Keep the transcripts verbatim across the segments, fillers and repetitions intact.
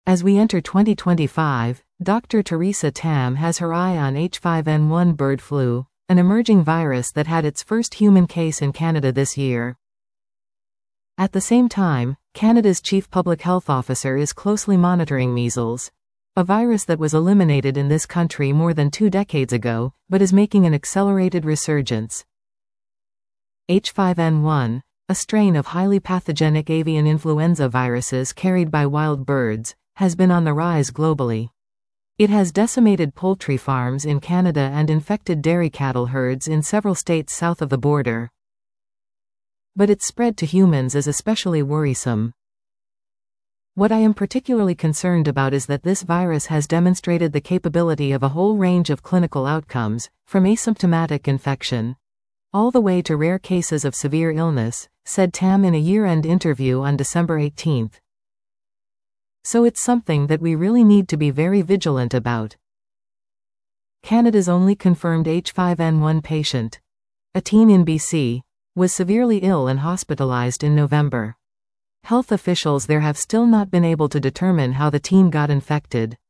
As we enter twenty twenty-five, Doctor Theresa Tam has her eye on H five N one bird flu, an emerging virus that had its first human case in Canada this year. At the same time, Canada's Chief Public Health Officer is closely monitoring measles, a virus that was eliminated in this country more than two decades ago, but is making an accelerated resurgence. H five N one, a strain of highly pathogenic avian influenza viruses carried by wild birds, has been on the rise globally. It has decimated poultry farms in Canada and infected dairy cattle herds in several states south of the border. But its spread to humans is especially worrisome. What I am particularly concerned about is that this virus has demonstrated the capability of a whole range of clinical outcomes, from asymptomatic infection all the way to rare cases of severe illness, said Tam in a year-end interview on December eighteenth. So it's something that we really need to be very vigilant about. Canada's only confirmed H five N one patient, a teen in B C, was severely ill and hospitalized in November. Health officials there have still not been able to determine how the teen got infected.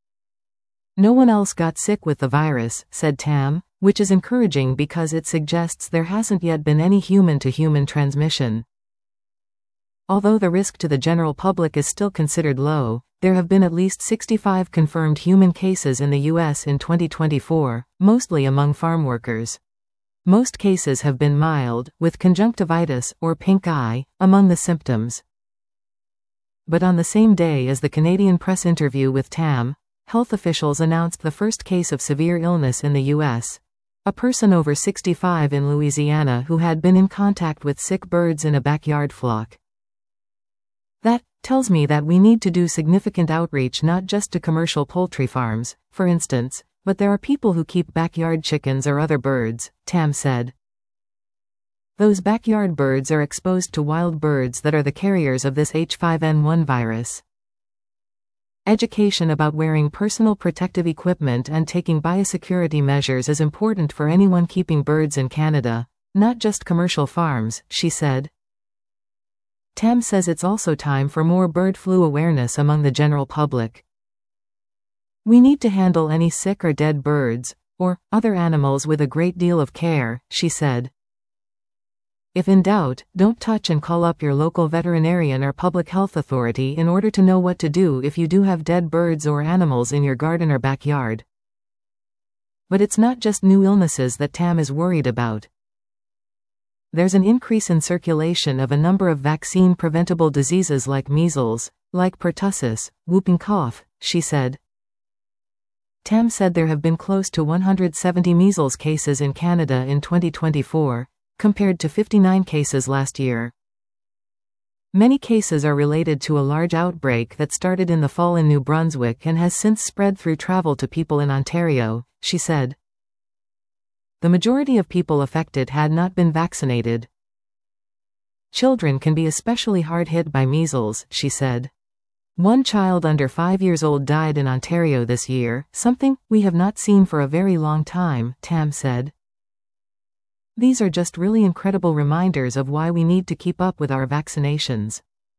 No one else got sick with the virus, said Tam, which is encouraging because it suggests there hasn't yet been any human-to-human transmission. Although the risk to the general public is still considered low, there have been at least sixty-five confirmed human cases in the U S in twenty twenty-four, mostly among farm workers. Most cases have been mild, with conjunctivitis, or pink eye, among the symptoms. But on the same day as the Canadian Press interview with Tam, health officials announced the first case of severe illness in the U S. A person over sixty-five in Louisiana who had been in contact with sick birds in a backyard flock. That tells me that we need to do significant outreach not just to commercial poultry farms, for instance, but there are people who keep backyard chickens or other birds, Tam said. Those backyard birds are exposed to wild birds that are the carriers of this H five N one virus. Education about wearing personal protective equipment and taking biosecurity measures is important for anyone keeping birds in Canada, not just commercial farms, she said. Tam says it's also time for more bird flu awareness among the general public. We need to handle any sick or dead birds, or other animals with a great deal of care, she said. If in doubt, don't touch and call up your local veterinarian or public health authority in order to know what to do if you do have dead birds or animals in your garden or backyard. But it's not just new illnesses that Tam is worried about. There's an increase in circulation of a number of vaccine-preventable diseases like measles, like pertussis, whooping cough, she said. Tam said there have been close to one hundred seventy measles cases in Canada in twenty twenty-four, compared to fifty-nine cases last year. Many cases are related to a large outbreak that started in the fall in New Brunswick and has since spread through travel to people in Ontario, she said. The majority of people affected had not been vaccinated. Children can be especially hard hit by measles, she said. One child under five years old died in Ontario this year, something we have not seen for a very long time, Tam said. These are just really incredible reminders of why we need to keep up with our vaccinations.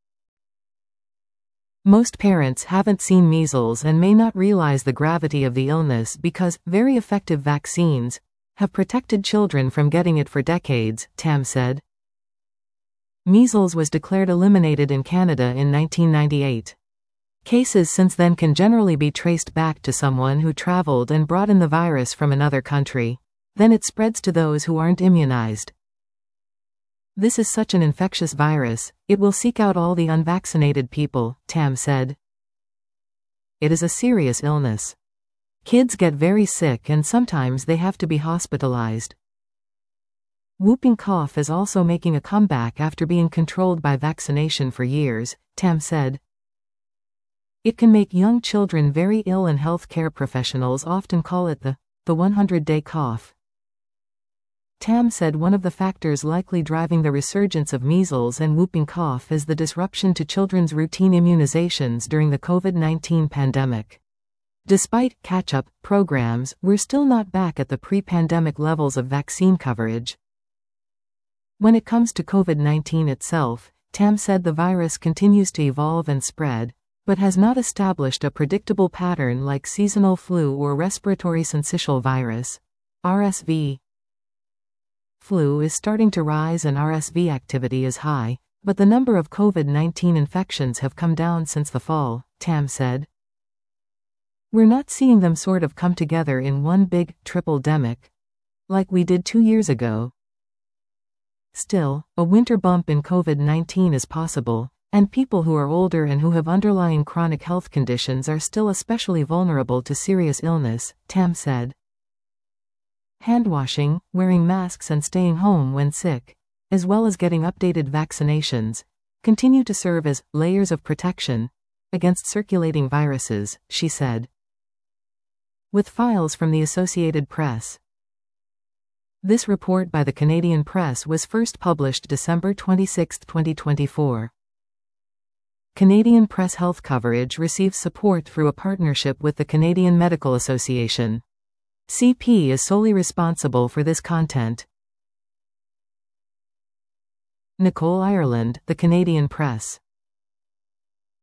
Most parents haven't seen measles and may not realize the gravity of the illness because very effective vaccines have protected children from getting it for decades, Tam said. Measles was declared eliminated in Canada in nineteen ninety-eight. Cases since then can generally be traced back to someone who traveled and brought in the virus from another country. Then it spreads to those who aren't immunized. This is such an infectious virus, it will seek out all the unvaccinated people, Tam said. It is a serious illness. Kids get very sick and sometimes they have to be hospitalized. Whooping cough is also making a comeback after being controlled by vaccination for years, Tam said. It can make young children very ill and health care professionals often call it the, the one hundred day cough. Tam said one of the factors likely driving the resurgence of measles and whooping cough is the disruption to children's routine immunizations during the COVID nineteen pandemic. Despite catch-up programs, we're still not back at the pre-pandemic levels of vaccine coverage. When it comes to COVID nineteen itself, Tam said the virus continues to evolve and spread, but has not established a predictable pattern like seasonal flu or respiratory syncytial virus, R S V. Flu is starting to rise and R S V activity is high, but the number of COVID nineteen infections have come down since the fall, Tam said. We're not seeing them sort of come together in one big, triple-demic, like we did two years ago. Still, a winter bump in COVID nineteen is possible, and people who are older and who have underlying chronic health conditions are still especially vulnerable to serious illness, Tam said. Handwashing, wearing masks and staying home when sick, as well as getting updated vaccinations, continue to serve as layers of protection against circulating viruses, she said. With files from the Associated Press. This report by the Canadian Press was first published December twenty-sixth, twenty twenty-four. Canadian Press Health coverage receives support through a partnership with the Canadian Medical Association. C P is solely responsible for this content. Nicole Ireland, The Canadian Press.